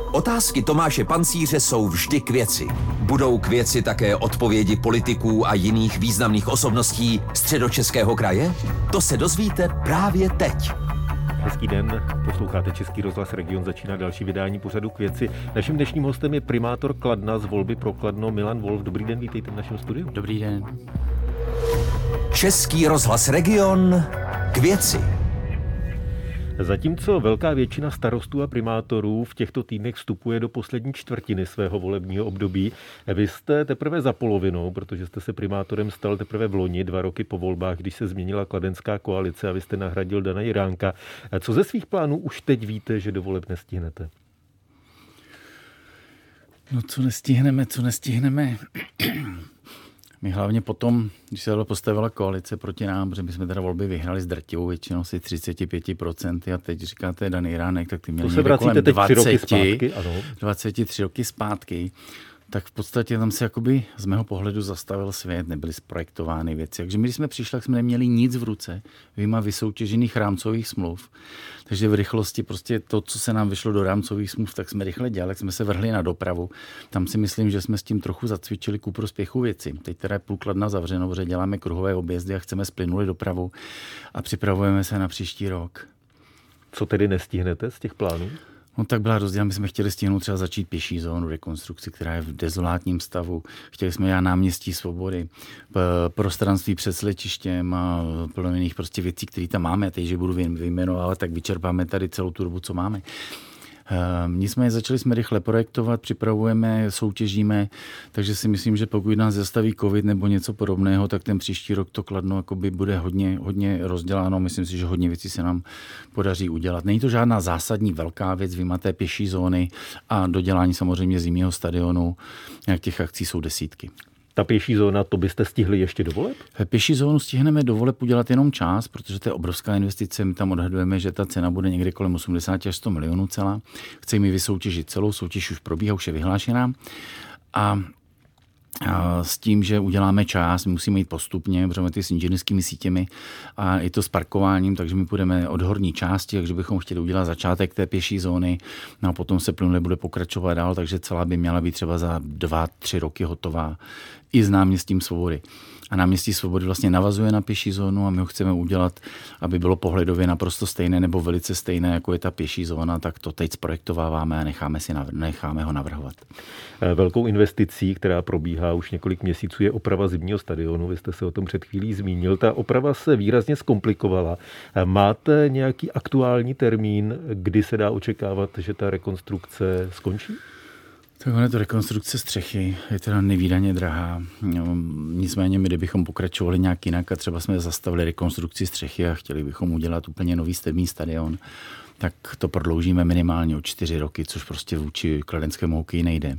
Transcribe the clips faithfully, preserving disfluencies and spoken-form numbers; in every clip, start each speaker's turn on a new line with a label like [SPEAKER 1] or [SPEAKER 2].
[SPEAKER 1] Otázky Tomáše Pancíře jsou vždy k věci. Budou k věci také odpovědi politiků a jiných významných osobností Středočeského kraje? To se dozvíte právě teď.
[SPEAKER 2] Hezký den, posloucháte Český rozhlas Region, začíná další vydání pořadu K věci. Naším dnešním hostem je primátor Kladna z volby pro Kladno Milan Wolf. Dobrý den, vítejte v našem studiu.
[SPEAKER 3] Dobrý den.
[SPEAKER 1] Český rozhlas Region k věci.
[SPEAKER 2] Zatímco velká většina starostů a primátorů v těchto týdnech vstupuje do poslední čtvrtiny svého volebního období, vy jste teprve za polovinou, protože jste se primátorem stal teprve v loni, dva roky po volbách, když se změnila kladenská koalice a vy jste nahradil Dana Jiránka. Co ze svých plánů už teď víte, že do voleb nestihnete?
[SPEAKER 3] No co nestihneme, co nestihneme... My hlavně potom, když se postavila koalice proti nám, protože my jsme teda volby vyhrali s drtivou většinou asi třicet pět procent a teď říkáte Dan Jiránek, tak ty měli někde kolem dvacet, dvacet tři roky zpátky, tak v podstatě tam se jakoby z mého pohledu zastavil svět, nebyly zprojektovány věci. Takže my, když jsme přišli, tak jsme neměli nic v ruce, vyjma vysoutěžených rámcových smluv. Takže v rychlosti prostě to, co se nám vyšlo do rámcových smluv, tak jsme rychle dělali, tak jsme se vrhli na dopravu. Tam si myslím, že jsme s tím trochu zacvičili ku prospěchu věci. Teď teda je půl Kladna zavřeno, protože děláme kruhové objezdy a chceme splynuli dopravu a připravujeme se na příští rok.
[SPEAKER 2] Co tedy nestihnete z těch plánů?
[SPEAKER 3] No tak byla rozdělena, my jsme chtěli stihnout třeba začít pěší zónu rekonstrukci, která je v dezolátním stavu. Chtěli jsme já náměstí Svobody, prostranství před Sletištěm a plno jiných prostě věcí, které tam máme. A teď, že budu vyjmenovat, tak vyčerpáme tady celou tu dobu, co máme. Nicméně začali jsme rychle projektovat, připravujeme, soutěžíme, takže si myslím, že pokud nás zastaví covid nebo něco podobného, tak ten příští rok to Kladno jakoby bude hodně, hodně rozděláno. Myslím si, že hodně věcí se nám podaří udělat. Není to žádná zásadní velká věc, vyjma té pěší zóny a dodělání samozřejmě zimního stadionu. Jak těch akcí jsou desítky.
[SPEAKER 2] Ta pěší zóna, to byste stihli ještě do voleb?
[SPEAKER 3] Pěší zónu stihneme do voleb udělat jenom čas, protože to je obrovská investice. My tam odhadujeme, že ta cena bude někde kolem osmdesát až sto milionů celá. Chceme ji vysoutěžit celou, soutěž už probíhá, už je vyhlášená. A A s tím, že uděláme čas, musíme jít postupně, protože ty s inženýrskými sítěmi a i to s parkováním, takže my půjdeme od horní části, takže bychom chtěli udělat začátek té pěší zóny, no a potom se plynule bude pokračovat dál, takže celá by měla být třeba za dva, tři roky hotová i s náměstím Svobody. A náměstí Svobody vlastně navazuje na pěší zónu a my ho chceme udělat, aby bylo pohledově naprosto stejné nebo velice stejné, jako je ta pěší zóna, tak to teď zprojektováváme a necháme, si navr- necháme ho navrhovat.
[SPEAKER 2] Velkou investicí, která probíhá už několik měsíců, je oprava zimního stadionu. Vy jste se o tom před chvílí zmínil. Ta oprava se výrazně zkomplikovala. Máte nějaký aktuální termín, kdy se dá očekávat, že ta rekonstrukce skončí?
[SPEAKER 3] Tak ono je to rekonstrukce střechy, je teda nevídaně drahá. No, nicméně my, kdybychom pokračovali nějak jinak a třeba jsme zastavili rekonstrukci střechy a chtěli bychom udělat úplně nový stedný stadion, tak to prodloužíme minimálně o čtyři roky, což prostě vůči kladenskému hokeji nejde.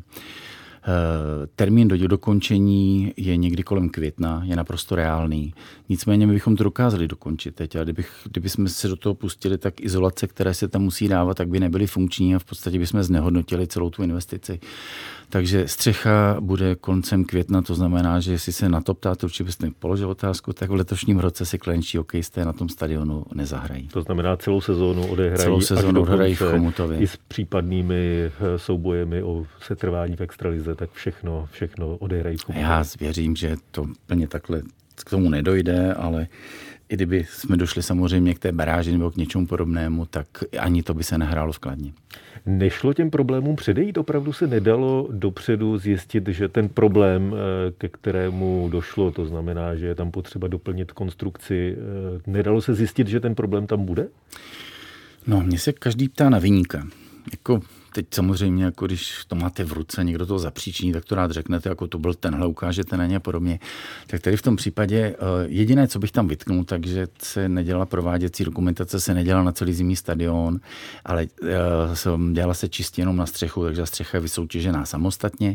[SPEAKER 3] Termín do dokončení je někdy kolem května, je naprosto reálný. Nicméně my bychom to dokázali dokončit teď. A kdybych, kdybychom se do toho pustili, tak izolace, které se tam musí dávat, tak by nebyly funkční a v podstatě bychom znehodnotili celou tu investici. Takže střecha bude koncem května, to znamená, že jestli se na to ptáte, určitě byste položil otázku, tak v letošním roce si kladenčtí hokejisté na tom stadionu nezahrají.
[SPEAKER 2] To znamená, celou sezónu odehrají,
[SPEAKER 3] celou sezónu odehrají v Chomutově.
[SPEAKER 2] I s případnými soubojemi o setrvání v extralize, tak všechno, všechno odehrají v Chomutově.
[SPEAKER 3] Já věřím, že to plně takhle k tomu nedojde, ale i kdyby jsme došli samozřejmě k té baráži nebo k něčemu podobnému, tak ani to by se nehrálo v Kladně.
[SPEAKER 2] Nešlo těm problémům předejít? Opravdu se nedalo dopředu zjistit, že ten problém, ke kterému došlo, to znamená, že je tam potřeba doplnit konstrukci, nedalo se zjistit, že ten problém tam bude?
[SPEAKER 3] No, mě se každý ptá na viníka. Jako teď samozřejmě, jako když to máte v ruce, někdo to zapříčiní, tak to rád řeknete, jako to byl tenhle, ukážete na ně a podobně. Tak tady v tom případě jediné, co bych tam vytknul, takže se nedělala prováděcí dokumentace, se nedělala na celý zimní stadion, ale dělala se čistě jenom na střechu, takže střecha je vysoutěžená samostatně.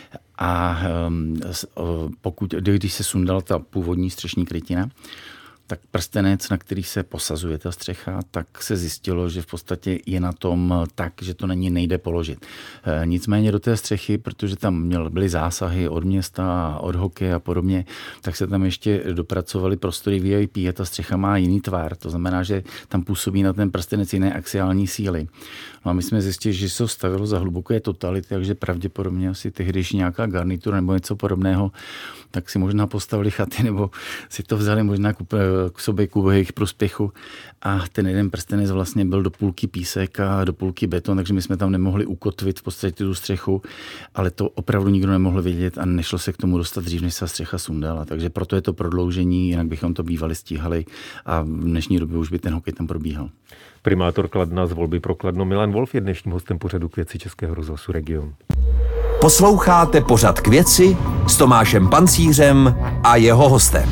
[SPEAKER 3] A pokud, když se sundala ta původní střešní krytina, tak prstenec, na který se posazuje ta střecha, tak se zjistilo, že v podstatě je na tom tak, že to na ní nejde položit. Nicméně do té střechy, protože tam měl, byly zásahy od města, od hokeje a podobně, tak se tam ještě dopracovaly prostory V I P a ta střecha má jiný tvar. To znamená, že tam působí na ten prstenec jiné axiální síly. No a my jsme zjistili, že se to stavilo za hluboké totality, takže pravděpodobně asi tehdejší nějaká garnitura nebo něco podobného, tak si možná postavili chaty nebo si to vzali možná k, k sobě k jejich prospěchu. A ten jeden prstenec vlastně byl do půlky písek a do půlky beton, takže my jsme tam nemohli ukotvit v podstatě tu střechu, ale to opravdu nikdo nemohl vidět a nešlo se k tomu dostat dřív, než se střecha sundala. Takže proto je to prodloužení, jinak bychom to bývali stíhali a v dnešní době už by ten hokej tam probíhal.
[SPEAKER 2] Primátor Kladna z volby pro Kladno Milan Wolf je dnešním hostem pořadu K věci Českého rozhlasu Region.
[SPEAKER 1] Posloucháte pořad K věci s Tomášem Pancířem a jeho hostem.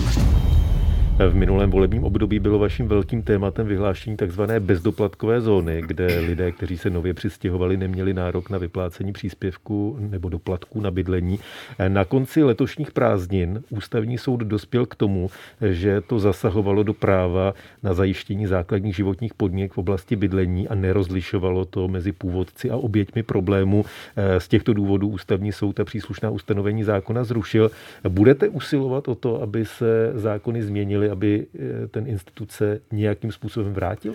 [SPEAKER 2] V minulém volebním období bylo vaším velkým tématem vyhlášení tzv. Bezdoplatkové zóny, kde lidé, kteří se nově přistěhovali, neměli nárok na vyplácení příspěvku nebo doplatků na bydlení. Na konci letošních prázdnin Ústavní soud dospěl k tomu, že to zasahovalo do práva na zajištění základních životních podmínek v oblasti bydlení a nerozlišovalo to mezi původci a oběťmi problému. Z těchto důvodů Ústavní soud a příslušná ustanovení zákona zrušil. Budete usilovat o to, aby se zákony změnily, aby ten institut se nějakým způsobem vrátil?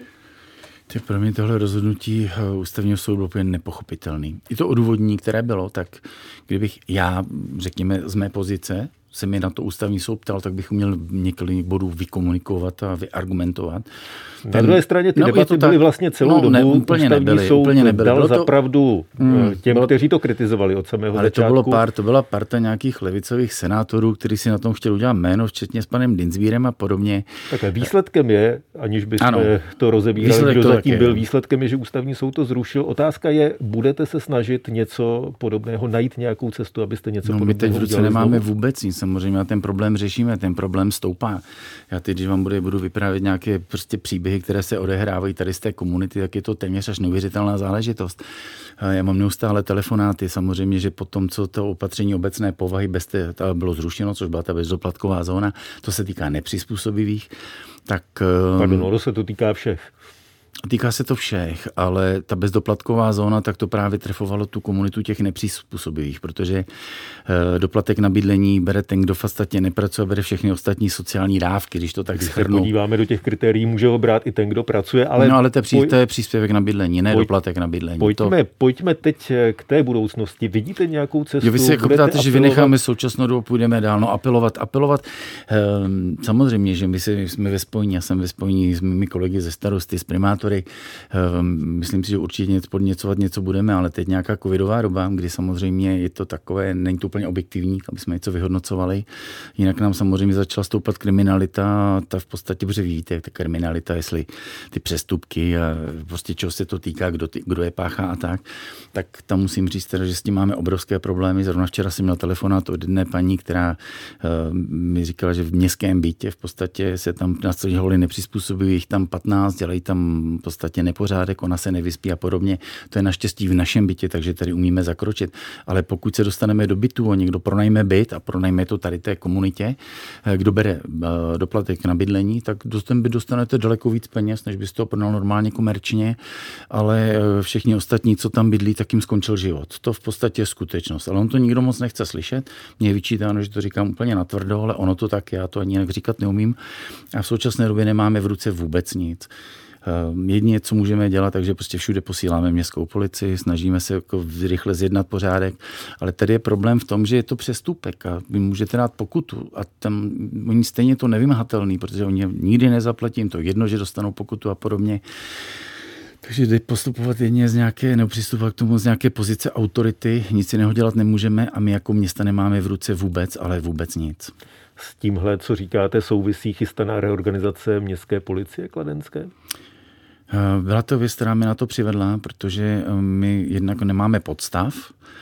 [SPEAKER 3] Ty pro mě tohle rozhodnutí Ústavního soudu bylo úplně nepochopitelný. I to odůvodnění, které bylo, tak kdybych já, řekněme, z mé pozice, se mi na to Ústavní soud ptal, tak bych měl několik bodů vykomunikovat a vyargumentovat.
[SPEAKER 2] Ten, na druhé straně ty no, debaty byly vlastně celou
[SPEAKER 3] no,
[SPEAKER 2] dobu.
[SPEAKER 3] Ne, úplně
[SPEAKER 2] Ústavní
[SPEAKER 3] nebyly,
[SPEAKER 2] soud
[SPEAKER 3] úplně nebyly.
[SPEAKER 2] dal
[SPEAKER 3] to,
[SPEAKER 2] za pravdu mm, těm,
[SPEAKER 3] bylo,
[SPEAKER 2] kteří to kritizovali od samého
[SPEAKER 3] ale
[SPEAKER 2] začátku.
[SPEAKER 3] Ale to bylo pár, to byla parta nějakých levicových senátorů, kteří si na tom chtěli udělat jméno, včetně s panem Dinsbírem a podobně.
[SPEAKER 2] Takhle výsledkem je, aniž byste ano, to rozebírali,
[SPEAKER 3] výsledek
[SPEAKER 2] kdo
[SPEAKER 3] to
[SPEAKER 2] zatím
[SPEAKER 3] je.
[SPEAKER 2] byl, výsledkem je, že Ústavní soud to zrušil. Otázka je, budete se snažit něco podobného, najít nějakou cestu, abyste něco
[SPEAKER 3] no,
[SPEAKER 2] podobného
[SPEAKER 3] my teď v ruce nemáme
[SPEAKER 2] znovu?
[SPEAKER 3] vůbec nic, samozřejmě, a ten problém řešíme, ten problém stoupá. Já teď, když vám bude, budu vyprávět nějaké prostě příběhy, které se odehrávají tady z té komunity, tak je to téměř až neuvěřitelná záležitost. Já mám neustále telefonáty, samozřejmě, že po tom, co to opatření obecné povahy bez té, to bylo zrušeno, což byla ta bezdoplatková zóna, to se týká nepřizpůsobivých, tak...
[SPEAKER 2] Pardon, no, to se to týká všech.
[SPEAKER 3] Týká se to všech, ale ta bezdoplatková zóna, tak to právě trefovalo tu komunitu těch nepřizpůsobivých, protože doplatek na bydlení bere ten, kdo v podstatě nepracuje, a bere všechny ostatní sociální dávky, když to tak
[SPEAKER 2] když
[SPEAKER 3] shrnu.
[SPEAKER 2] se podíváme do těch kritérií, může ho brát i ten, kdo pracuje, ale...
[SPEAKER 3] No ale to je, pří,
[SPEAKER 2] poj...
[SPEAKER 3] to je příspěvek na bydlení, ne
[SPEAKER 2] poj...
[SPEAKER 3] doplatek na bydlení.
[SPEAKER 2] Pojďme,
[SPEAKER 3] to...
[SPEAKER 2] pojďme teď k té budoucnosti. Vidíte nějakou cestu?
[SPEAKER 3] Jo, vy si jako ptáte,
[SPEAKER 2] apelovat...
[SPEAKER 3] že vynecháme současnou dobu, půjdeme dál. No apelovat, apelovat. Ehm, samozřejmě, že my jsme ve spojení, já jsem ve spojení s mými kolegy ze starosty, s primátory. Myslím si, že určitě něco podněcovat něco budeme, ale teď nějaká covidová doba, kdy samozřejmě je to takové, není to úplně objektivní, aby jsme něco vyhodnocovali. Jinak nám samozřejmě začala stoupat kriminalita, ta v podstatě, protože víte, jak ta kriminalita, jestli ty přestupky a prostě čeho se to týká, kdo, ty, kdo je páchá a tak, tak tam musím říct teda, že s tím máme obrovské problémy. Zrovna včera jsem měl telefonát od jedné paní, která uh, mi říkala, že v městském bytě v podstatě se tam nastěhovali nepřizpůsobí, jich tam patnáct, dělají tam v podstatě nepořádek, ona se nevyspí a podobně. To je naštěstí v našem bytě, takže tady umíme zakročit. Ale pokud se dostaneme do bytu a někdo pronajme byt a pronajme to tady té komunitě, kdo bere doplatek na bydlení, tak ten byt dostanete daleko víc peněz, než byste to pronal normálně komerčně, ale všichni ostatní, co tam bydlí, tak jim skončil život. To v podstatě je skutečnost. Ale on to nikdo moc nechce slyšet. Mně je vyčítáno, že to říkám úplně natvrdo, ale ono to tak, já to ani jinak říkat neumím. A v současné době nemáme v ruce vůbec nic. Jedině, co můžeme dělat, takže prostě všude posíláme městskou policii, snažíme se jako rychle zjednat pořádek, ale tady je problém v tom, že je to přestupek a vy můžete dát pokutu a tam oni stejně to nevymahatelný, protože oni nikdy nezaplatí, jim to jedno, že dostanou pokutu a podobně. Takže jde postupovat jedině z nějaké, nebo přistupovat k tomu z nějaké pozice autority, nic jiného dělat nemůžeme a my jako města nemáme v ruce vůbec, ale vůbec nic.
[SPEAKER 2] S tímhle, co říkáte, souvisí chystaná reorganizace městské policie kladenské?
[SPEAKER 3] Byla to věc, která mě na to přivedla, protože my jednak nemáme podstav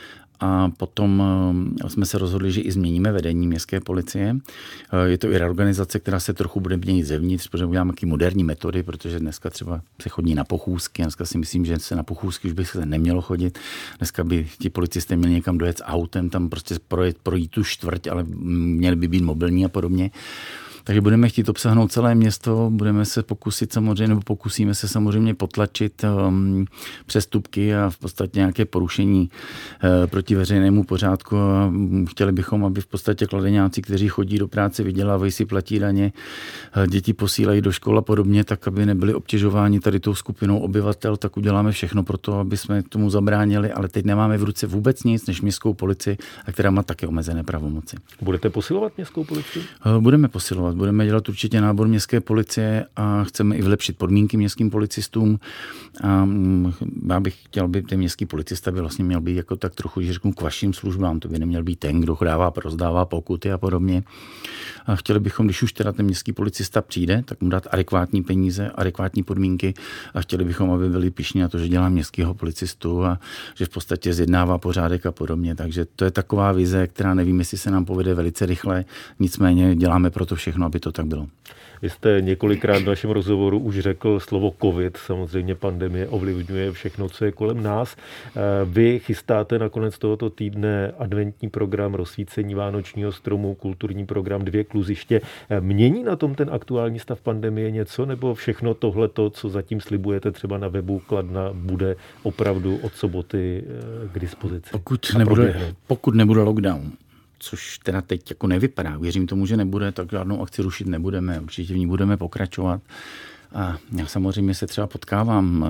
[SPEAKER 3] a potom jsme se rozhodli, že i změníme vedení městské policie. Je to i reorganizace, která se trochu bude měnit zevnitř, protože uděláme taky moderní metody, protože dneska třeba se chodí na pochůzky. Dneska si myslím, že se na pochůzky už by se nemělo chodit. Dneska by ti policisté měli někam dojet s autem, tam prostě projet, projít tu čtvrť, ale měli by být mobilní a podobně. Takže budeme chtít obsáhnout celé město, budeme se pokusit samozřejmě, nebo pokusíme se samozřejmě potlačit um, přestupky a v podstatě nějaké porušení uh, proti veřejnému pořádku. A chtěli bychom, aby v podstatě kladeňáci, kteří chodí do práce, vydělávají si, platí daně, uh, děti posílají do škol a podobně, tak aby nebyli obtěžováni tady tou skupinou obyvatel, tak uděláme všechno pro to, aby jsme tomu zabránili, ale teď nemáme v ruce vůbec nic než městskou policii, a která má také omezené pravomoci.
[SPEAKER 2] Budete posilovat městskou policii?
[SPEAKER 3] Budeme posilovat, budeme dělat určitě nábor městské policie a chceme i vylepšit podmínky městským policistům. A já bych chtěl, aby ten městský policista by vlastně měl být jako tak trochu, když řeknu, k vašim službám. To by neměl být ten, kdo dává, rozdává pokuty a podobně. A chtěli bychom, když už teda ten městský policista přijde, tak mu dát adekvátní peníze, adekvátní podmínky a chtěli bychom, aby byli pyšní na to, že dělá městského policistu a že v podstatě zjednává pořádek a podobně. Takže to je taková vize, která nevím, jestli se nám povede velice rychle, nicméně děláme pro to všechno, aby to tak bylo.
[SPEAKER 2] Vy jste několikrát v našem rozhovoru už řekl slovo covid, samozřejmě pandemie ovlivňuje všechno, co je kolem nás. Vy chystáte na konec tohoto týdne adventní program rozsvícení vánočního stromu, kulturní program Dvě kluziště. Mění na tom ten aktuální stav pandemie něco, nebo všechno tohleto, co zatím slibujete třeba na webu Kladna, bude opravdu od soboty k dispozici?
[SPEAKER 3] Pokud nebude, pokud nebude lockdown, což teda teď jako nevypadá. Věřím tomu, že nebude, tak žádnou akci rušit nebudeme. Určitě v ní budeme pokračovat. A já samozřejmě se třeba potkávám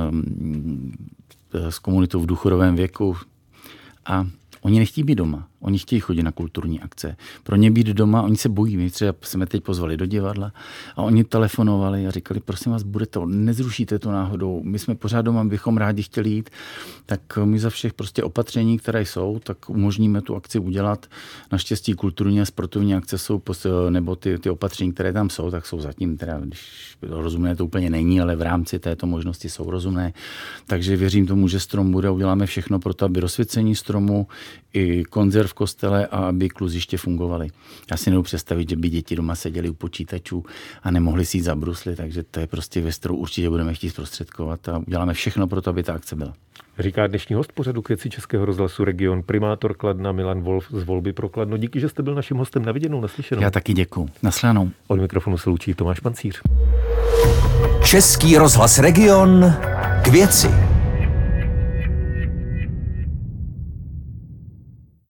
[SPEAKER 3] s komunitou v důchodovém věku a oni nechtějí být doma. Oni chtějí chodit na kulturní akce. Pro ně být doma, oni se bojí. My třeba jsme teď pozvali do divadla a oni telefonovali a říkali, prosím vás, bude to, nezrušíte to náhodou. My jsme pořád doma, bychom rádi chtěli jít, tak my za všech prostě opatření, které jsou, tak umožníme tu akci udělat. Naštěstí kulturní a sportovní akce jsou, nebo ty, ty opatření, které tam jsou, tak jsou zatím, teda, když rozumné to úplně není, ale v rámci této možnosti jsou rozumné. Takže věřím tomu, že strom bude, uděláme všechno pro to, aby rozsvěcení stromu i koncert v kostele a aby kluziště fungovaly. Já si nebudu představit, že by děti doma seděli u počítačů a nemohli si jít za brusly, takže to je prostě věc, kterou určitě budeme chtít zprostředkovat a uděláme všechno pro to, aby ta akce byla.
[SPEAKER 2] Říká dnešní host pořadu K věci Českého rozhlasu Region, primátor Kladna Milan Wolf z Volby pro Kladno. Díky, že jste byl naším hostem. Na viděnou, naslyšenou.
[SPEAKER 3] Já taky děkuju. Naslyšenou.
[SPEAKER 2] Od mikrofonu se loučí Tomáš Pancíř.
[SPEAKER 1] Český rozhlas Region, K věci.